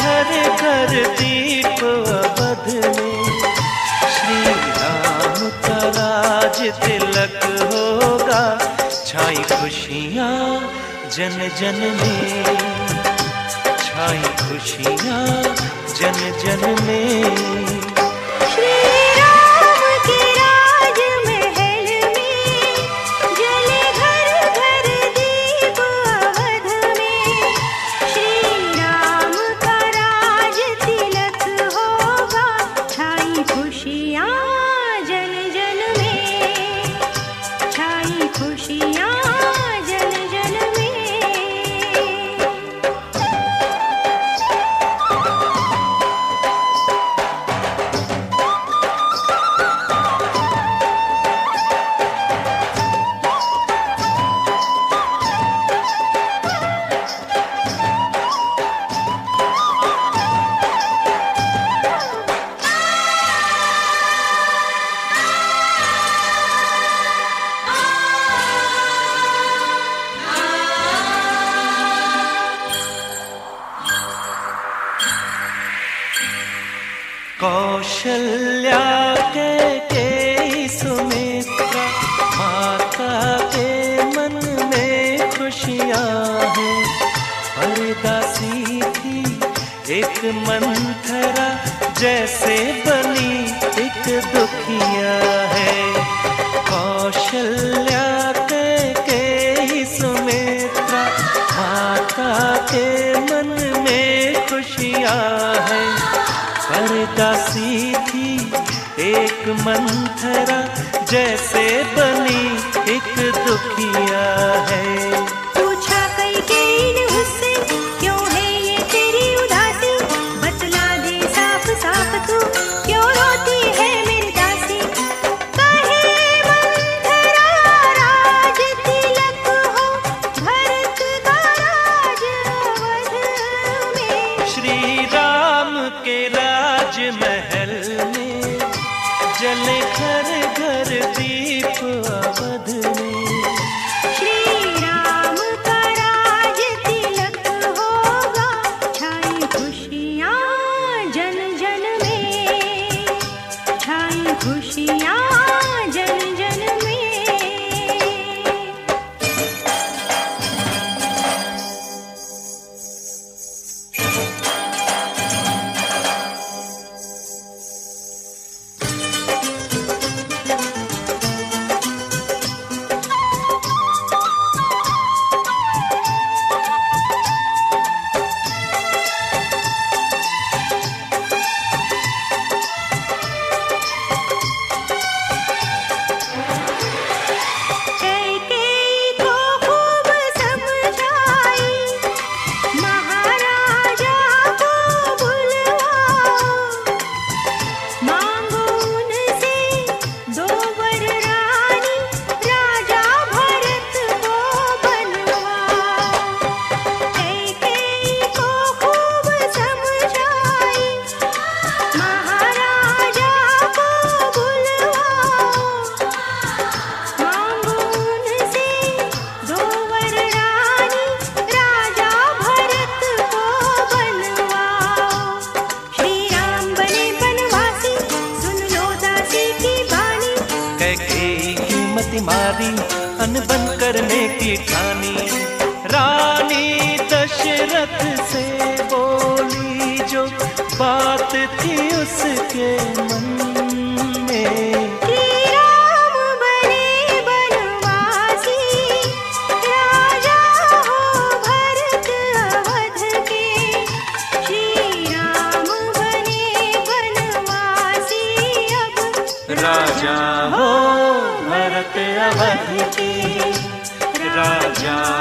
घर घर दीप अवध में। श्री राम का राज तिलक होगा, छाई खुशियाँ जन जन में, छाई खुशियाँ जन जन में। श्री राम के राज महल में जले घर घर दीप अवध में। श्री राम का राज तिलक होगा, छाई खुशियाँ जन जन में, छाई खुशियाँ जन जन में। कौशल्या के सुमित्रा माता के मन में खुशियाँ हैं। हरदासी थी एक मंथरा, जैसे बनी एक दुखिया है। कौशल्या के सुमित्रा माता के मन में खुशियाँ हैं। परदासी थी एक मंथरा, जैसे बनी एक दुखिया है। पूछा कैकेयी ने उससे, क्यों है ये तेरी उदासी? बतला दे साफ साफ तू, क्यों रोती है मेरी दासी? कहे मंथरा राज तिलक हो, भरत का राज अवध में। श्री राम के राज महल में जले घर घर दीप अवध में। श्री राम का राज तिलक होगा, छाई खुशियाँ जन जन में, छाई खुशियाँ जन जन में। कैकेयी को खूब समझाई, महाराजा को बुलवाओ। मांगो उनसे दो वर रानी, राजा भरत को बनवाओ। कैकेयी को खूब समझाई, महाराजा को बुलवाओ। मांगो उनसे दो वर रानी, राजा भरत को बनवाओ। श्री राम बने बनवासी, सुन लो दासी की बानी। कैकेयी की मति मारी, अनबन करने की ठानी। रानी दशरथ से बोली जो बात थी उसके मन में। श्री राम बने बनवासी, राजा हो भरत अवध के। श्री राम बने बनवासी, अब राजा हो भरत अवध के, राजा